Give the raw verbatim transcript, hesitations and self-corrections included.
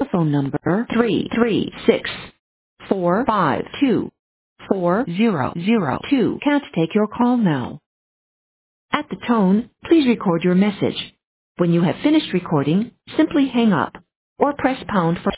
telephone number three three six four five two four zero zero two can't take your call now. At the tone, please record your message. When you have finished recording, simply hang up or press pound for